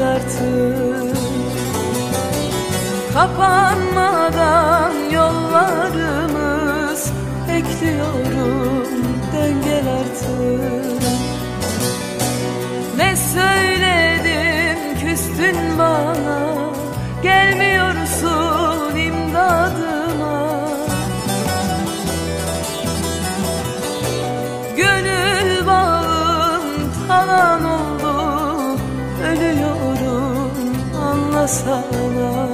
artık. Kapanmadan yollarımız, bekliyorum dön gel artık. Ne söyledim küstün bana, gelmiyorsun imdadıma. Gönül bağım talan oldu, ölüyorum anlasana.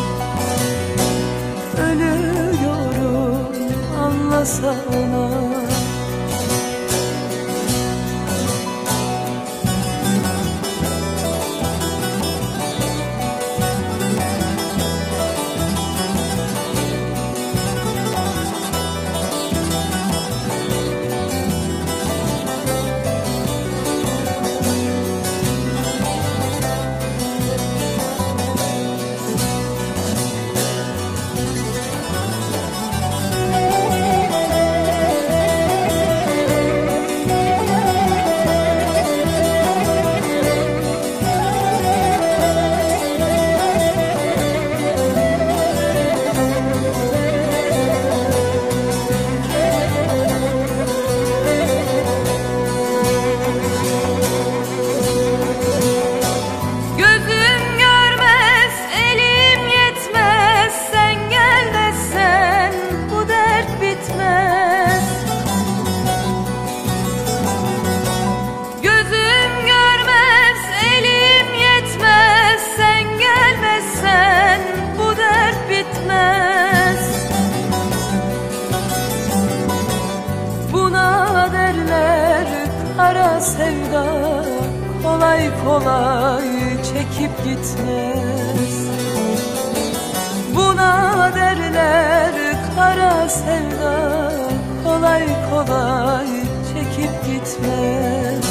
Ölüyorum anlasana. Kara sevda kolay kolay çekip gitmez. Buna derler kara sevda kolay kolay çekip gitmez.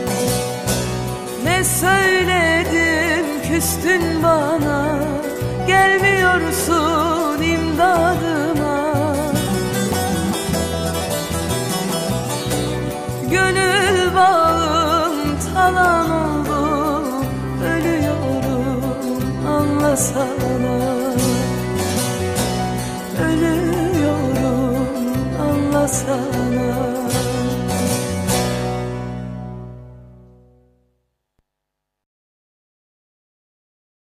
Ne söyledim küstün bana, gelmiyorsun imdadıma. Gönül bağım talan oldu, ölüyorum anlasana. Ölüyorum anlasana.